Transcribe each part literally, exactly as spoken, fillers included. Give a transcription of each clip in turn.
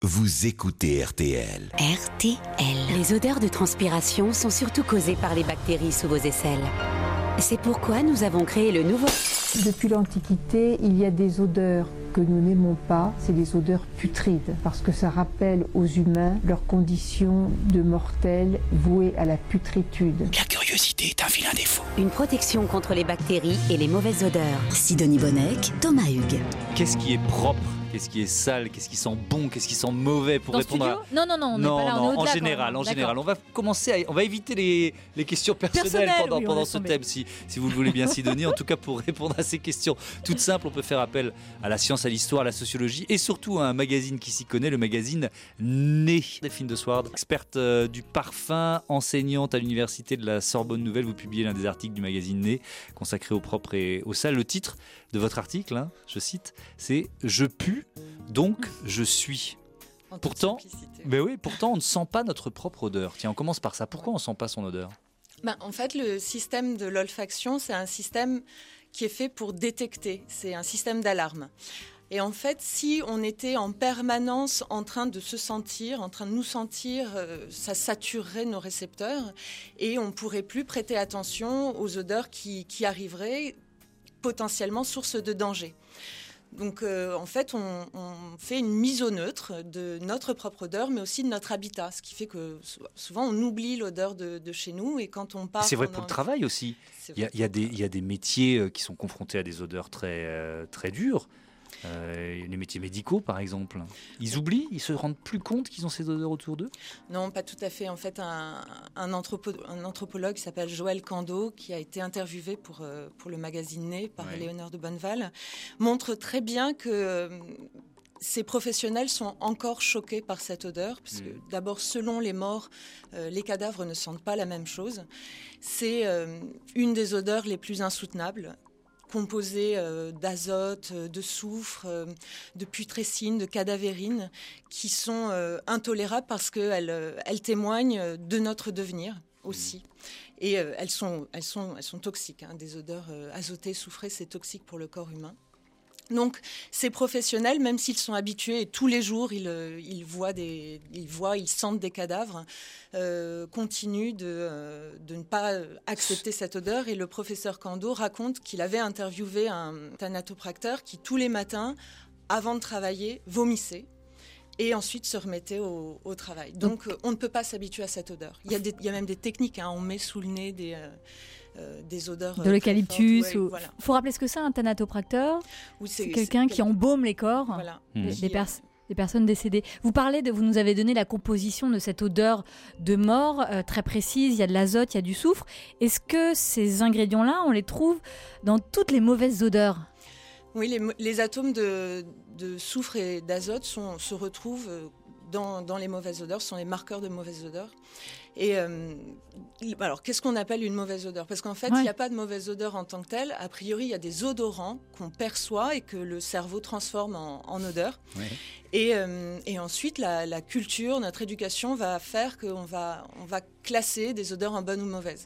Vous écoutez R T L. R T L. Les odeurs de transpiration sont surtout causées par les bactéries sous vos aisselles. C'est pourquoi nous avons créé le nouveau... Depuis l'Antiquité, il y a des odeurs que nous n'aimons pas, c'est les odeurs putrides, parce que ça rappelle aux humains leur condition de mortels voués à la putritude. La curiosité est un vilain défaut. Une protection contre les bactéries et les mauvaises odeurs. Sidonie Bonnec, Thomas Hugues. Qu'est-ce qui est propre ? Qu'est-ce qui est sale? Qu'est-ce qui sent bon? Qu'est-ce qui sent mauvais? Pour Dans répondre studio à... Non, non, non, on n'est non, pas là, on non, est en au-delà, général, quand en même. général, on D'accord. va commencer, à... on va éviter les, les questions personnelles Personnelles, pendant, oui, on pendant laisse ce tomber. thème, si, si vous le voulez bien, Sidonie. En tout cas, pour répondre à ces questions toutes simples, on peut faire appel à la science, à l'histoire, à la sociologie et surtout à un magazine qui s'y connaît, le magazine Né. Delphine de Sward, experte euh, du parfum, enseignante à l'université de la Sorbonne Nouvelle, vous publiez l'un des articles du magazine Né, consacré au propre et au sale. Le titre de votre article, hein, je cite, c'est « Je pue, donc je suis ». Pourtant, ben oui, pourtant, on ne sent pas notre propre odeur. Tiens, on commence par ça. Pourquoi on ne sent pas son odeur ? Ben, en fait, le système de l'olfaction, c'est un système qui est fait pour détecter. C'est un système d'alarme. Et en fait, si on était en permanence en train de se sentir, en train de nous sentir, euh, ça saturerait nos récepteurs et on ne pourrait plus prêter attention aux odeurs qui, qui arriveraient, potentiellement source de danger. Donc, euh, en fait, on, on fait une mise au neutre de notre propre odeur, mais aussi de notre habitat, ce qui fait que souvent on oublie l'odeur de, de chez nous et quand on part... C'est vrai on pour en... le travail aussi. Il y a, il y a des, il y a des métiers qui sont confrontés à des odeurs très, euh, très dures. Euh, les métiers médicaux, par exemple. Ils oublient, ils se rendent plus compte qu'ils ont ces odeurs autour d'eux ? Non, pas tout à fait. En fait, un, un, anthropo, un anthropologue qui s'appelle Joël Cando, qui a été interviewé pour, euh, pour le magazine Né par ouais. Éléonore de Bonneval, montre très bien que euh, ces professionnels sont encore choqués par cette odeur, parce que mmh. d'abord, selon les morts, euh, les cadavres ne sentent pas la même chose. C'est euh, une des odeurs les plus insoutenables, composée euh, d'azote, de soufre, euh, de putrécine, de cadavérine, qui sont euh, intolérables parce qu'elles euh, elles témoignent de notre devenir aussi. Et euh, elles, sont, elles, sont, elles sont toxiques. Hein. Des odeurs euh, azotées, soufrées, c'est toxique pour le corps humain. Donc, ces professionnels, même s'ils sont habitués et tous les jours, ils, ils, voient, des, ils voient, ils sentent des cadavres, euh, continuent de, euh, de ne pas accepter cette odeur. Et le professeur Cando raconte qu'il avait interviewé un thanatopracteur qui, tous les matins, avant de travailler, vomissait et ensuite se remettait au, au travail. Donc, euh, on ne peut pas s'habituer à cette odeur. Il y a, des, il y a même des techniques, hein, on met sous le nez des... Euh, Euh, des odeurs de l'eucalyptus. Il ouais, ou... voilà. faut rappeler ce que c'est un thanatopracteur. Oui, c'est, c'est quelqu'un c'est qui embaume les corps voilà. des, mmh. des, pers- des personnes décédées. Vous parlez de, vous nous avez donné la composition de cette odeur de mort euh, très précise. Il y a de l'azote, il y a du soufre. Est-ce que ces ingrédients-là, on les trouve dans toutes les mauvaises odeurs ? Oui, les, les atomes de, de soufre et d'azote sont, se retrouvent dans, dans les mauvaises odeurs, ce sont les marqueurs de mauvaises odeurs. Et euh, alors, qu'est-ce qu'on appelle une mauvaise odeur ? Parce qu'en fait, il ouais. n'y a pas de mauvaise odeur en tant que telle. A priori, il y a des odorants qu'on perçoit et que le cerveau transforme en, en odeur. Ouais. Et, euh, et ensuite, la, la culture, notre éducation va faire qu'on va, on va classer des odeurs en bonnes ou mauvaises.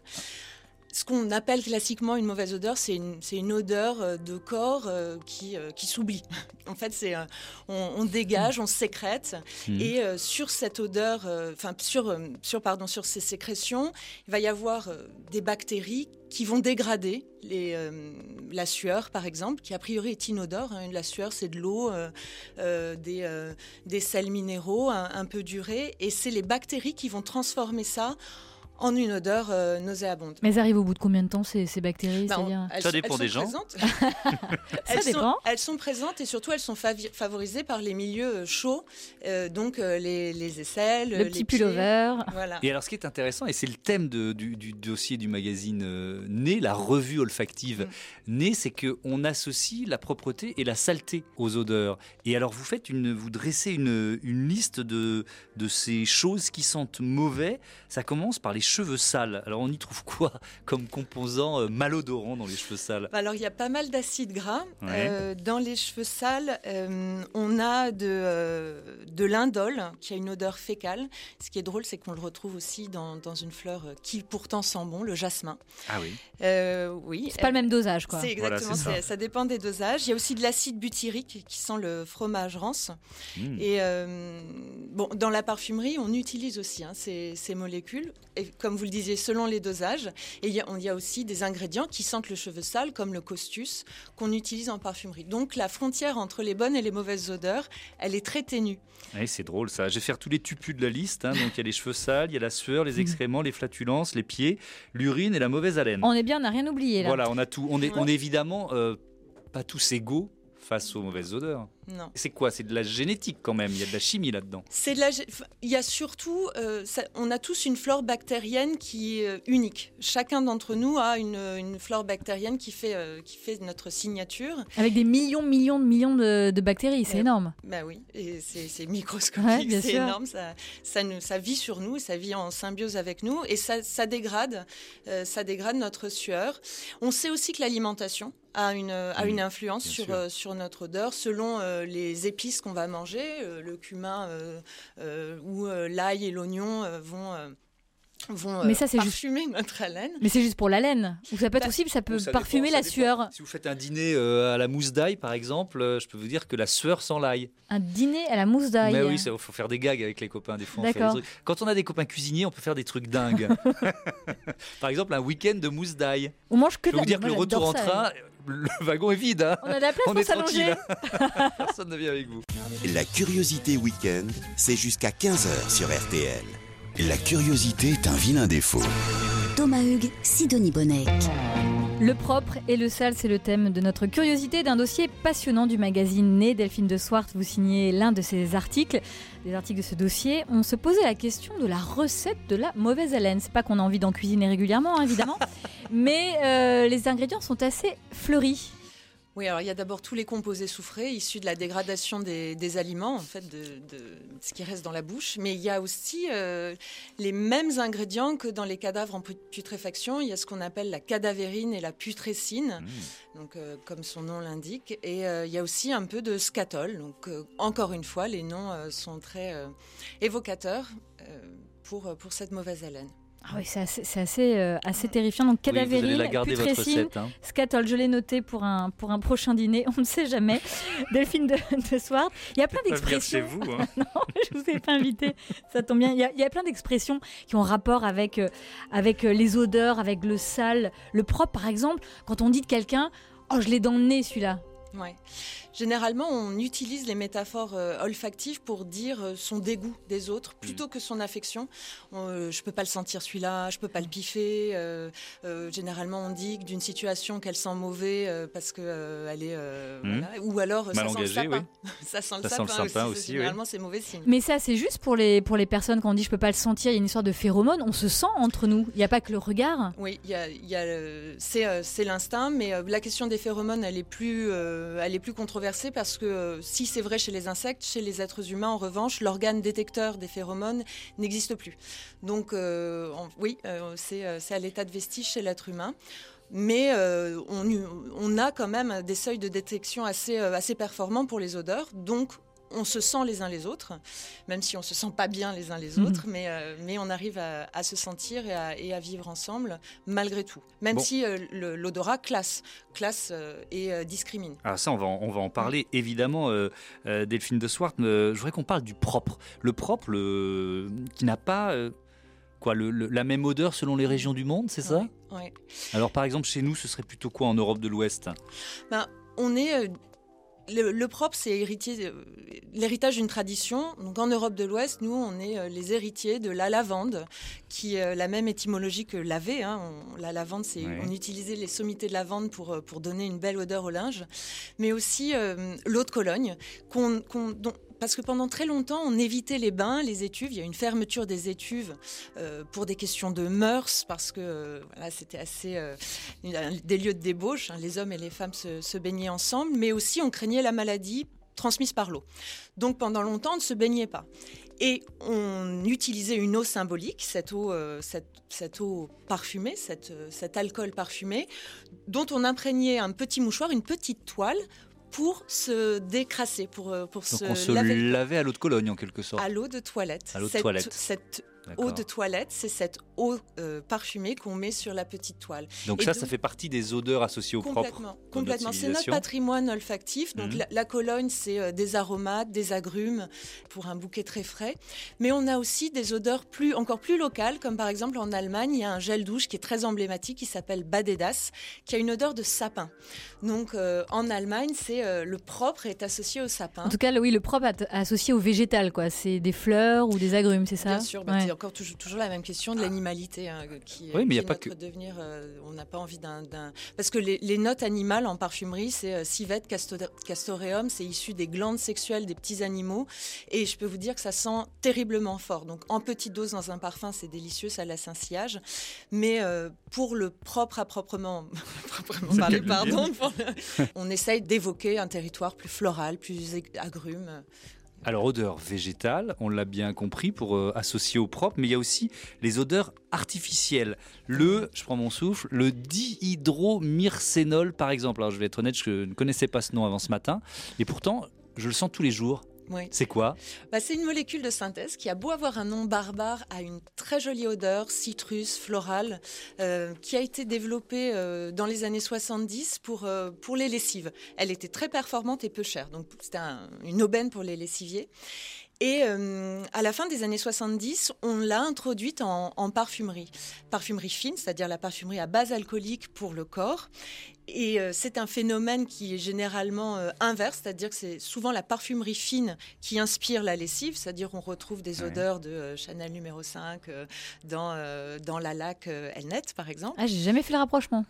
Ce qu'on appelle classiquement une mauvaise odeur, c'est une, c'est une odeur de corps euh, qui, euh, qui s'oublie. En fait, c'est, euh, on, on dégage, on sécrète, mmh. et euh, sur cette odeur, enfin euh, sur, euh, sur, pardon, sur ces sécrétions, il va y avoir euh, des bactéries qui vont dégrader les, euh, la sueur, par exemple, qui a priori est inodore. Hein. La sueur, c'est de l'eau, euh, euh, des, euh, des sels minéraux un, un peu durés, et c'est les bactéries qui vont transformer ça en une odeur euh, nauséabonde. Mais elles arrivent au bout de combien de temps, ces, ces bactéries ben, c'est-à-dire... elles, Ça dépend elles des gens. Ça elles dépend. Sont, elles sont présentes et surtout elles sont favi- favorisées par les milieux chauds, euh, donc euh, les, les aisselles, le les petit pieds. pullover. Voilà. Et alors ce qui est intéressant, et c'est le thème de, du, du dossier du magazine euh, Né, la revue olfactive mmh. Né, c'est qu'on associe la propreté et la saleté aux odeurs. Et alors vous faites une, vous dressez une, une liste de, de ces choses qui sentent mauvais. Ça commence par les cheveux sales. Alors on y trouve quoi comme composant euh, malodorant dans les cheveux sales? Alors il y a pas mal d'acides gras. Ouais. Euh, dans les cheveux sales, euh, on a de, euh, de l'indole qui a une odeur fécale. Ce qui est drôle, c'est qu'on le retrouve aussi dans, dans une fleur qui pourtant sent bon, le jasmin. Ah oui. Euh, oui. C'est pas le même dosage, quoi. C'est exactement Voilà, c'est ça. ça. Ça dépend des dosages. Il y a aussi de l'acide butyrique qui sent le fromage rance. Mmh. Et euh, bon, dans la parfumerie, on utilise aussi hein, ces, ces molécules, et comme vous le disiez, selon les dosages. Et il y a, on, il y a aussi des ingrédients qui sentent le cheveu sale, comme le costus, qu'on utilise en parfumerie. Donc la frontière entre les bonnes et les mauvaises odeurs, elle est très ténue. Ouais, c'est drôle ça. Je vais faire tous les tupus de la liste. Hein. Donc il y a les cheveux sales, il y a la sueur, les excréments, les flatulences, les pieds, l'urine et la mauvaise haleine. On est bien, on n'a rien oublié là. Voilà, on a tout. On est, on est évidemment euh, pas tous égaux face aux mauvaises odeurs. Non. C'est quoi? C'est de la génétique quand même. Il y a de la chimie là-dedans. C'est de la, il y a surtout, euh, ça, on a tous une flore bactérienne qui est euh, unique. Chacun d'entre nous a une, une flore bactérienne qui fait, euh, qui fait notre signature. Avec des millions, millions de millions de, de bactéries, c'est Euh, énorme. Bah oui, et c'est, c'est microscopique, Ouais, bien c'est sûr. énorme. Ça, ça, nous, ça vit sur nous, ça vit en symbiose avec nous, et ça, ça dégrade, euh, ça dégrade notre sueur. On sait aussi que l'alimentation a une, a Mmh, une influence bien sur, sûr. euh, sur notre odeur, selon euh, les épices qu'on va manger. Euh, le cumin euh, euh, ou euh, l'ail et l'oignon euh, vont, euh, vont euh, Mais ça, c'est juste- parfumer notre haleine. Mais c'est juste pour la laine. Ou ça peut être Bah, aussi, ça peut Ou ça parfumer dépend, la ça dépend. sueur. Si vous faites un dîner euh, à la mousse d'ail, par exemple, euh, je peux vous dire que la sueur sent l'ail. Un dîner à la mousse d'ail. Mais oui, il faut faire des gags avec les copains. Des fois, on fait des D'accord. trucs. Quand on a des copains cuisiniers, on peut faire des trucs dingues. Par exemple, un week-end de mousse d'ail. On mange que Je de peux la vous dire que le moi, retour en j'adore ça. train, le wagon est vide. Hein. On a de la place On pour est s'allonger. tranquille. Personne ne vient avec vous. La curiosité week-end, c'est jusqu'à quinze heures sur R T L. La curiosité est un vilain défaut. Thomas Hugues, Sidonie Bonnec. Le propre et le sale, c'est le thème de notre curiosité d'un dossier passionnant du magazine Né. Delphine de Swart, vous signez l'un de ces articles. Des articles de ce dossier, on se posait la question de la recette de la mauvaise haleine. C'est pas qu'on a envie d'en cuisiner régulièrement, hein, évidemment, mais euh, les ingrédients sont assez fleuris. Oui, alors il y a d'abord tous les composés soufrés issus de la dégradation des, des aliments, en fait, de, de ce qui reste dans la bouche. Mais il y a aussi euh, les mêmes ingrédients que dans les cadavres en put- putréfaction. Il y a ce qu'on appelle la cadavérine et la putrescine, Mmh. donc, euh, comme son nom l'indique. Et euh, il y a aussi un peu de scatol. Donc, euh, encore une fois, les noms euh, sont très euh, évocateurs euh, pour, pour cette mauvaise haleine. Ah oui, c'est assez, c'est assez, euh, assez terrifiant. Donc Oui, vous allez cadavérine, la garder votre putrescine, recette. Hein. scatol, je l'ai noté pour un, pour un prochain dîner, on ne sait jamais. Delphine de, de Swart, il y a plein Pas venir chez d'expressions. vous. Hein. Non, je vous ai pas invité, ça tombe bien. Il y a, il y a plein d'expressions qui ont rapport avec, euh, avec euh, les odeurs, avec le sale, le propre. Par exemple, quand on dit de quelqu'un, oh, je l'ai dans le nez celui-là. Ouais. Généralement, on utilise les métaphores euh, olfactives pour dire euh, son dégoût des autres plutôt que son affection. On, euh, je peux pas le sentir celui-là, je peux pas le piffer. Euh, euh, généralement, on dit que d'une situation qu'elle sent mauvais euh, parce que euh, elle est, euh, Mmh. voilà. Ou alors Mal ça sent engagé, le sapin. ça sent le Ça sent sapin, le sapin aussi. aussi, Généralement, c'est mauvais signe. Mais ça, c'est juste pour les, pour les personnes quand on dit je peux pas le sentir, il y a une histoire de phéromones, on se sent entre nous. Il n'y a pas que le regard. Oui, il y a, il y a, euh, c'est, euh, c'est l'instinct, mais euh, la question des phéromones, elle est plus, euh, elle est plus controversée parce que euh, si c'est vrai chez les insectes, chez les êtres humains, en revanche, l'organe détecteur des phéromones n'existe plus. Donc, euh, on- oui, euh, c'est, euh, c'est à l'état de vestige chez l'être humain. Mais euh, on, on a quand même des seuils de détection assez, euh, assez performants pour les odeurs. Donc, on se sent les uns les autres, même si on ne se sent pas bien les uns les Mhm. autres, mais, euh, mais on arrive à, à se sentir et à, et à vivre ensemble malgré tout. Même Bon. si euh, le- l'odorat classe, classe euh, et euh, discrimine. Alors ça, on va en, on va en parler évidemment, euh, euh, Delphine de Swart. Euh, je voudrais qu'on parle du propre. Le propre, le, qui n'a pas euh, quoi, le, le- la même odeur selon les régions du monde, c'est ça? Ouais, ouais. Alors par exemple, chez nous, ce serait plutôt quoi en Europe de l'Ouest? Ben, on est... euh, le, le propre, c'est héritier, euh, l'héritage d'une tradition. Donc, en Europe de l'Ouest, nous, on est euh, les héritiers de la lavande, qui a la même étymologie que laver. Hein. On- la lavande, c'est, Ouais. on utilisait les sommités de lavande pour, euh, pour donner une belle odeur au linge. Mais aussi euh, l'eau de Cologne, qu'on, qu'on, dont- parce que pendant très longtemps, on évitait les bains, les étuves. Il y a une fermeture des étuves euh, pour des questions de mœurs, parce que euh, voilà, c'était assez euh, une- des lieux de débauche. Hein. Les hommes et les femmes se, se baignaient ensemble, mais aussi on craignait la maladie transmises par l'eau. Donc pendant longtemps, on ne se baignait pas. Et on utilisait une eau symbolique, cette eau, euh, cette, cette eau parfumée, cette, cet alcool parfumé, dont on imprégnait un petit mouchoir, une petite toile, pour se décrasser, pour, pour Donc se on se laver. lavait à l'eau de Cologne en quelque sorte. À l'eau de toilette. À l'eau de cette, toilette. Cette D'accord. eau de toilette, c'est cette eau euh, parfumée qu'on met sur la petite toile. Donc Et ça, donc, ça fait partie des odeurs associées au propre. Complètement, complètement. C'est notre civilisation. patrimoine olfactif. Donc Mhm. la, la Cologne, c'est euh, des aromates, des agrumes pour un bouquet très frais. Mais on a aussi des odeurs plus, encore plus locales, comme par exemple en Allemagne, il y a un gel douche qui est très emblématique, qui s'appelle Badedas, qui a une odeur de sapin. Donc euh, en Allemagne, c'est euh, le propre est associé au sapin. En tout cas, le- oui, le propre est associé au végétal, quoi. C'est des fleurs ou des agrumes, c'est ça? Bien sûr, bah, Ouais. c'est encore toujours, toujours la même question de l'animalité hein, qui, Oui, mais qui y a est pas notre que- devenir. euh, on n'a pas envie d'un, d'un- parce que les, les notes animales en parfumerie, c'est euh, civette, casto- castoreum, c'est issu des glandes sexuelles des petits animaux, et je peux vous dire que ça sent terriblement fort. Donc en petite dose dans un parfum, c'est délicieux, ça laisse un sillage, mais euh, pour le propre à proprement, proprement parler, pardon, pour le- on essaye d'évoquer un territoire plus floral, plus ag- agrume. Alors, odeur végétale, on l'a bien compris, pour euh, associer au propre, mais il y a aussi les odeurs artificielles. Le, je prends mon souffle, le dihydromyrcénol, par exemple. Alors, je vais être honnête, je ne connaissais pas ce nom avant ce matin, et pourtant, je le sens tous les jours. Oui. C'est quoi? Bah, c'est une molécule de synthèse qui a beau avoir un nom barbare, a une très jolie odeur, citrus, florale, euh, qui a été développée euh, dans les années soixante-dix pour, euh, pour les lessives. Elle était très performante et peu chère, donc c'était un- une aubaine pour les lessiviers. Et euh, à la fin des années soixante-dix, on l'a introduite en, en parfumerie. Parfumerie fine, c'est-à-dire la parfumerie à base alcoolique pour le corps. Et euh, c'est un phénomène qui est généralement euh, inverse, c'est-à-dire que c'est souvent la parfumerie fine qui inspire la lessive, c'est-à-dire on retrouve des Ouais. odeurs de euh, Chanel numéro cinq euh, dans, euh, dans la laque euh, Elnet, par exemple. Ah, j'ai jamais fait le rapprochement.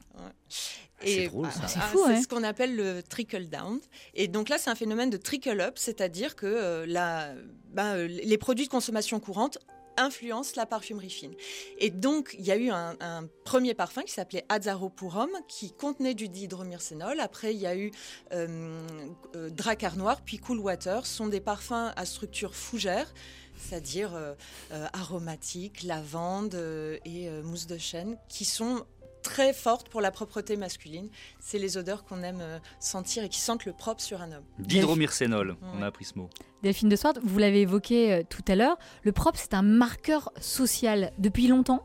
C'est drôle, ça. C'est ah, fou, c'est ouais. ce qu'on appelle le trickle down. Et donc là, c'est un phénomène de trickle up, c'est-à-dire que euh, la, ben, euh, les produits de consommation courante influencent la parfumerie fine. Et donc, il y a eu un, un premier parfum qui s'appelait Azzaro Purum, qui contenait du dihydromyrcénol. Après, il y a eu euh, euh, Drakkar Noir, puis Cool Water. Ce sont des parfums à structure fougère, c'est-à-dire euh, euh, aromatiques, lavande euh, et euh, mousse de chêne, qui sont très fortes pour la propreté masculine. C'est les odeurs qu'on aime euh, sentir et qui sentent le propre sur un homme. Dihydromyrcénol, on Ouais. a appris ce mot. Delphine de Swart, vous l'avez évoqué euh, tout à l'heure, le propre, c'est un marqueur social depuis longtemps.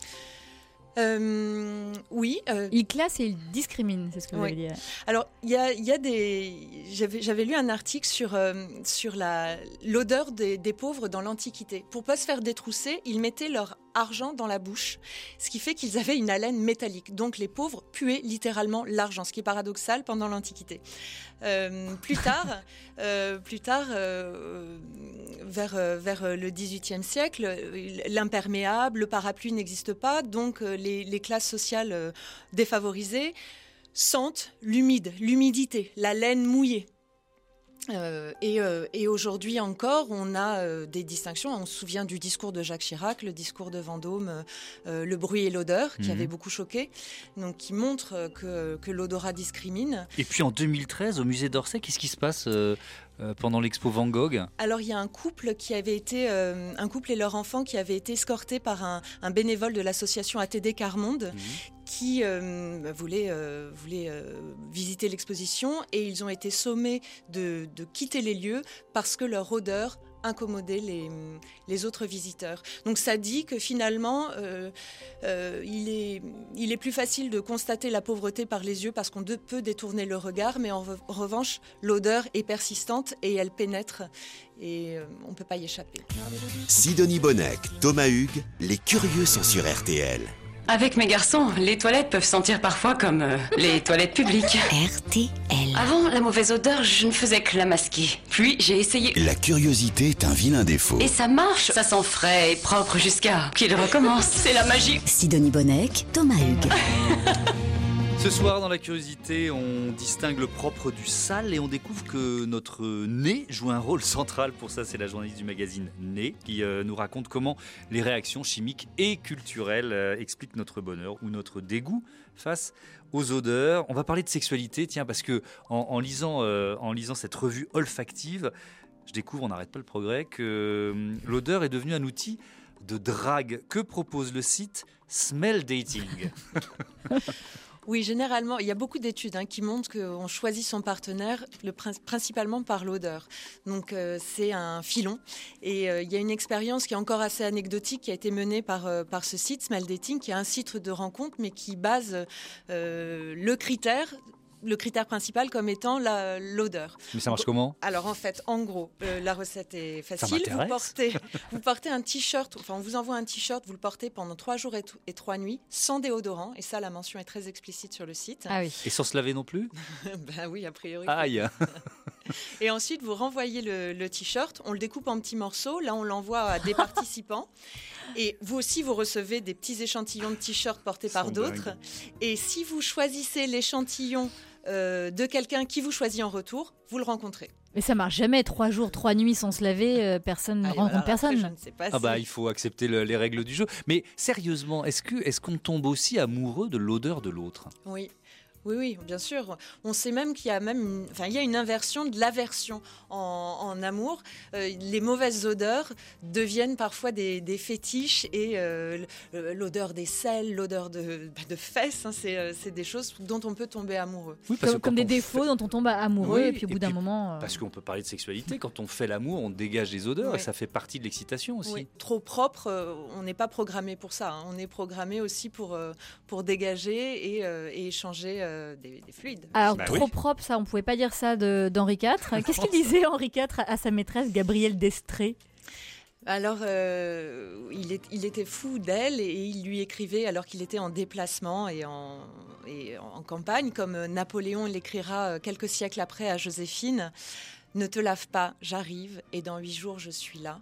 Euh, oui. euh, Il classe et il discrimine, c'est ce que vous Oui. avez dit. Alors, il y a, il y a des. J'avais, j'avais lu un article sur, euh, sur la, l'odeur des, des pauvres dans l'Antiquité. Pour pas se faire détrousser, ils mettaient leur argent dans la bouche, ce qui fait qu'ils avaient une haleine métallique. Donc, les pauvres puaient littéralement l'argent, ce qui est paradoxal pendant l'Antiquité. Euh, plus tard, euh, plus tard euh, vers, euh, vers le dix-huitième siècle, l'imperméable, le parapluie n'existe pas, donc euh, les, les classes sociales euh, défavorisées sentent l'humide, l'humidité, la laine mouillée. Euh, et, euh, et aujourd'hui encore, on a euh, des distinctions. On se souvient du discours de Jacques Chirac, le discours de Vendôme, euh, euh, le bruit et l'odeur, qui Mhm. avait beaucoup choqué, donc qui montre euh, que, que l'odorat discrimine. Et puis en deux mille treize, au musée d'Orsay, qu'est-ce qui se passe euh, euh, pendant l'expo Van Gogh? Alors il y a un couple qui avait été, euh, un couple et leur enfant qui avaient été escortés par un, un bénévole de l'association A T D Carmonde, qui euh, voulait, euh, voulait euh, visiter l'exposition, et ils ont été sommés de, de quitter les lieux parce que leur odeur incommodait les, les autres visiteurs. Donc ça dit que finalement, euh, euh, il, est, il est plus facile de constater la pauvreté par les yeux parce qu'on de- peut détourner le regard, mais en, re- en revanche, l'odeur est persistante et elle pénètre, et euh, on ne peut pas y échapper. Sidonie Bonnec, Thomas Hugues, les curieux sont sur R T L. Avec mes garçons, les toilettes peuvent sentir parfois comme euh, les toilettes publiques. R T L. Avant, la mauvaise odeur, je ne faisais que la masquer. Puis, j'ai essayé. La curiosité est un vilain défaut. Et ça marche. Ça sent frais et propre jusqu'à qu'il recommence. C'est la magie. Sidonie Bonnec, Thomas Hugues. Ce soir, dans la curiosité, on distingue le propre du sale et on découvre que notre nez joue un rôle central. Pour ça, c'est la journaliste du magazine Nez qui euh, nous raconte comment les réactions chimiques et culturelles euh, expliquent notre bonheur ou notre dégoût face aux odeurs. On va parler de sexualité, tiens, parce que en, en, lisant, euh, en lisant cette revue olfactive, je découvre, on n'arrête pas le progrès, que euh, l'odeur est devenue un outil de drague. Que propose le site Smell Dating? Oui, généralement, il y a beaucoup d'études hein, qui montrent qu'on choisit son partenaire le, principalement par l'odeur. Donc, euh, c'est un filon. Et euh, il y a une expérience qui est encore assez anecdotique qui a été menée par, euh, par ce site, Smell Dating, qui est un site de rencontre, mais qui base euh, le critère... le critère principal comme étant la, l'odeur. Mais ça marche comment ? Alors en fait, en gros, euh, la recette est facile. Vous portez, vous portez un t-shirt, enfin on vous envoie un t-shirt, vous le portez pendant trois jours et, t- et trois nuits, sans déodorant. Et ça, la mention est très explicite sur le site. Ah oui. Et sans se laver non plus ? Ben oui, a priori. Aïe. Et ensuite, vous renvoyez le, le t-shirt, on le découpe en petits morceaux. Là, on l'envoie à des participants. Et vous aussi, vous recevez des petits échantillons de t-shirts portés par d'autres. Dingues. Et si vous choisissez l'échantillon Euh, de quelqu'un qui vous choisit en retour, vous le rencontrez. Mais ça marche jamais, trois jours, trois nuits sans se laver, euh, personne ne rencontre voilà, personne. Après, je ne sais pas ah si... bah il faut accepter le, les règles du jeu. Mais sérieusement, est-ce que est-ce qu'on tombe aussi amoureux de l'odeur de l'autre ? Oui. Oui, oui, bien sûr. On sait même qu'il y a même, une, enfin, il y a une inversion de l'aversion en, en amour. Euh, les mauvaises odeurs deviennent parfois des, des fétiches et euh, l'odeur des selles, l'odeur de, de fesses, hein, c'est, c'est des choses dont on peut tomber amoureux. Oui, comme, comme des défauts fait... dont on tombe amoureux oui, et puis au bout d'un moment. Euh... Parce qu'on peut parler de sexualité. Quand on fait l'amour, on dégage les odeurs oui. et ça fait partie de l'excitation aussi. Oui. Trop propre, euh, on n'est pas programmé pour ça. Hein. On est programmé aussi pour euh, pour dégager et, euh, et échanger. Euh, Des, des fluides. Alors bah trop oui. propre, ça on pouvait pas dire ça de, d'Henri quatre. Qu'est-ce qu'il disait Henri quatre à, à sa maîtresse Gabrielle d'Estrées ? Alors euh, il, est, il était fou d'elle et il lui écrivait alors qu'il était en déplacement et en, et en campagne, comme Napoléon l'écrira quelques siècles après à Joséphine. Ne te lave pas, j'arrive et dans huit jours je suis là.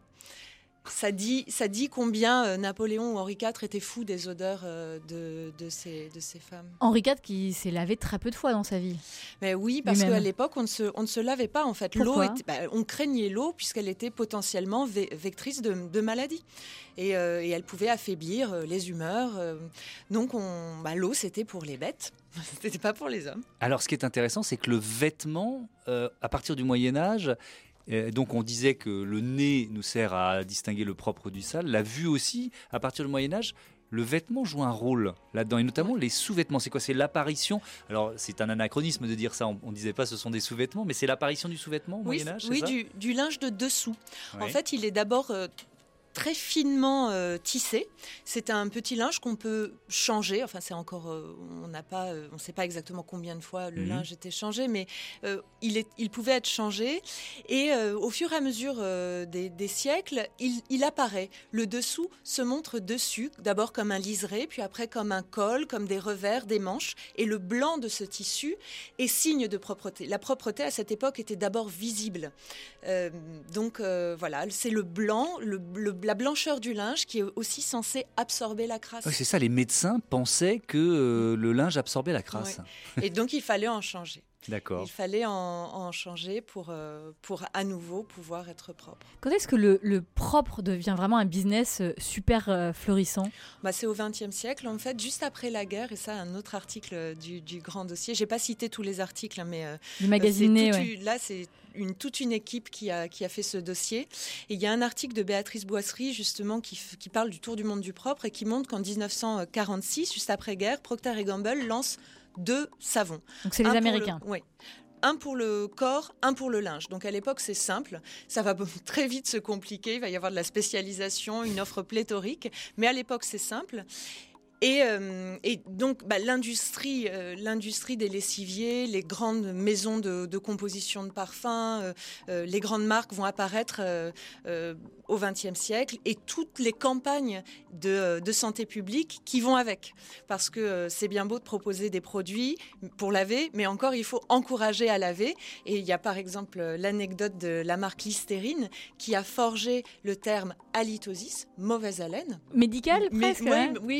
Ça dit, ça dit combien euh, Napoléon ou Henri quatre étaient fous des odeurs euh, de, de, ces, de ces femmes. Henri quatre qui s'est lavé très peu de fois dans sa vie. Mais oui, parce qu'à l'époque, on ne, se, on ne se lavait pas. En fait. Pourquoi ? L'eau était, bah, on craignait l'eau puisqu'elle était potentiellement vé- vectrice de, de maladies. Et, euh, et elle pouvait affaiblir euh, les humeurs. Euh, donc on, bah, l'eau, c'était pour les bêtes. C'était pas pour les hommes. Alors ce qui est intéressant, c'est que le vêtement, euh, à partir du Moyen-Âge, donc on disait que le nez nous sert à distinguer le propre du sale. La vue aussi, à partir du Moyen-Âge, le vêtement joue un rôle là-dedans, et notamment les sous-vêtements. C'est quoi ? C'est l'apparition. Alors c'est un anachronisme de dire ça, on ne disait pas ce sont des sous-vêtements, mais c'est l'apparition du sous-vêtement au oui, Moyen-Âge, oui, c'est ça ? du, du linge de dessous. Ouais. En fait, il est d'abord... Euh, très finement euh, tissé. C'est un petit linge qu'on peut changer. Enfin, c'est encore, euh, on n'a pas, euh, on ne sait pas exactement combien de fois le mmh. linge était changé, mais euh, il, est, il pouvait être changé. Et euh, au fur et à mesure euh, des, des siècles, il, il apparaît. Le dessous se montre dessus, d'abord comme un liseré, puis après comme un col, comme des revers, des manches. Et le blanc de ce tissu est signe de propreté. La propreté à cette époque était d'abord visible. Euh, donc euh, voilà, c'est le blanc, le, le la blancheur du linge qui est aussi censée absorber la crasse. Oui, c'est ça, les médecins pensaient que euh, le linge absorbait la crasse. Ouais. Et donc il fallait en changer. D'accord. Il fallait en, en changer pour, euh, pour à nouveau pouvoir être propre. Quand est-ce que le, le propre devient vraiment un business super euh, florissant ? Bah, c'est au vingtième siècle, en fait, juste après la guerre, et ça, un autre article du, du grand dossier. Je n'ai pas cité tous les articles, mais euh, du magazine Nez, ouais. Là, c'est une, toute une équipe qui a, qui a fait ce dossier. Et il y a un article de Béatrice Boisserie, justement, qui, qui parle du tour du monde du propre et qui montre qu'en dix-neuf cent quarante-six, juste après-guerre, Procter et Gamble lance deux savons. Donc c'est les un Américains. Le, oui. Un pour le corps, un pour le linge. Donc à l'époque, c'est simple. Ça va très vite se compliquer. Il va y avoir de la spécialisation, une offre pléthorique. Mais à l'époque, c'est simple. Et, euh, et donc, bah, l'industrie, euh, l'industrie des lessiviers, les grandes maisons de, de composition de parfums, euh, euh, les grandes marques vont apparaître euh, euh, au vingtième siècle et toutes les campagnes de, de santé publique qui vont avec. Parce que euh, c'est bien beau de proposer des produits pour laver, mais encore, il faut encourager à laver. Et il y a par exemple l'anecdote de la marque Listerine qui a forgé le terme halitosis, mauvaise haleine. Médical, presque. Mais, hein. oui, oui, enfin, c'est,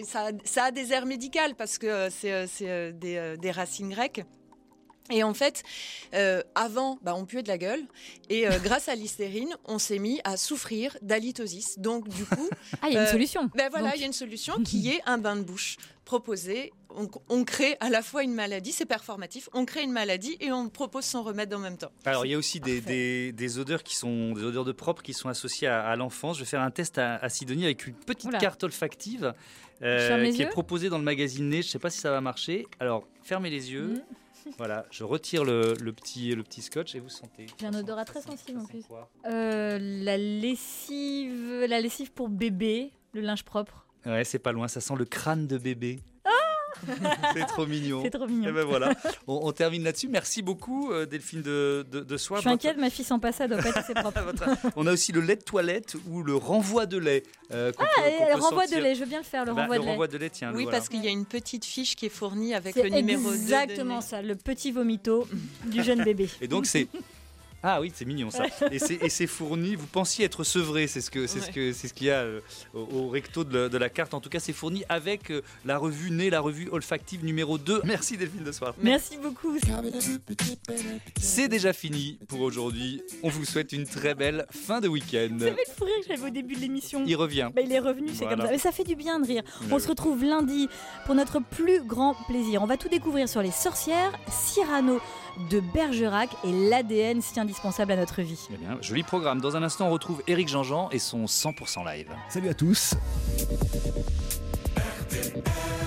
ça, ça a des airs médicales parce que c'est, c'est des, des racines grecques. Et en fait, euh, avant, bah, on puait de la gueule. Et euh, grâce à l'hystérine, on s'est mis à souffrir d'halitosis. Donc, du coup... Ah, il y a une euh, solution. Ben voilà, il Donc... y a une solution qui est un bain de bouche proposé. On, on crée à la fois une maladie, c'est performatif, on crée une maladie et on propose son remède en même temps. Alors, il y a aussi des, des, des odeurs qui sont des odeurs de propre qui sont associées à, à l'enfance. Je vais faire un test à, à Sidonie avec une petite Oula. carte olfactive euh, qui yeux. est proposée dans le magazine Né. Je ne sais pas si ça va marcher. Alors, fermez les yeux. Mmh. Voilà, je retire le, le, petit, le petit scotch et vous sentez. J'ai un odorat très sensible en plus. Euh, la lessive, la lessive pour bébé, le linge propre. Ouais, c'est pas loin, ça sent le crâne de bébé. C'est trop mignon. C'est trop mignon. Et ben voilà, on, on termine là-dessus. Merci beaucoup euh, Delphine de, de, de Soir. Je suis inquiète, ma fille sans passer, elle doit pas être assez propre. On a aussi le lait de toilette ou le renvoi de lait. Euh, ah, peut, et le renvoi sortir. de lait, je veux bien le faire, le bah, renvoi le de lait. renvoi de lait, tiens. Oui, voilà. parce qu'il y a une petite fiche qui est fournie avec c'est le numéro deux. Exactement ça, le petit vomito du jeune bébé. Et donc c'est... Ah oui, c'est mignon ça. Et c'est, et c'est fourni. Vous pensiez être sevré, c'est ce que c'est ouais. ce que c'est ce qu'il y a euh, au, au recto de la, de la carte. En tout cas, c'est fourni avec euh, la revue Né, la revue olfactive numéro deux. Merci Delphine de Soir. Merci beaucoup. C'est déjà fini pour aujourd'hui. On vous souhaite une très belle fin de week-end. Vous savez le fou rire que j'avais au début de l'émission. Il revient. Bah, il est revenu, c'est voilà. Comme ça. Mais ça fait du bien de rire. Mais on oui. se retrouve lundi pour notre plus grand plaisir. On va tout découvrir sur les sorcières, Cyrano de Bergerac et l'A D N si indispensable à notre vie. Eh bien, joli programme. Dans un instant, on retrouve Éric Jean-Jean et son cent pour cent live. Salut à tous. R T L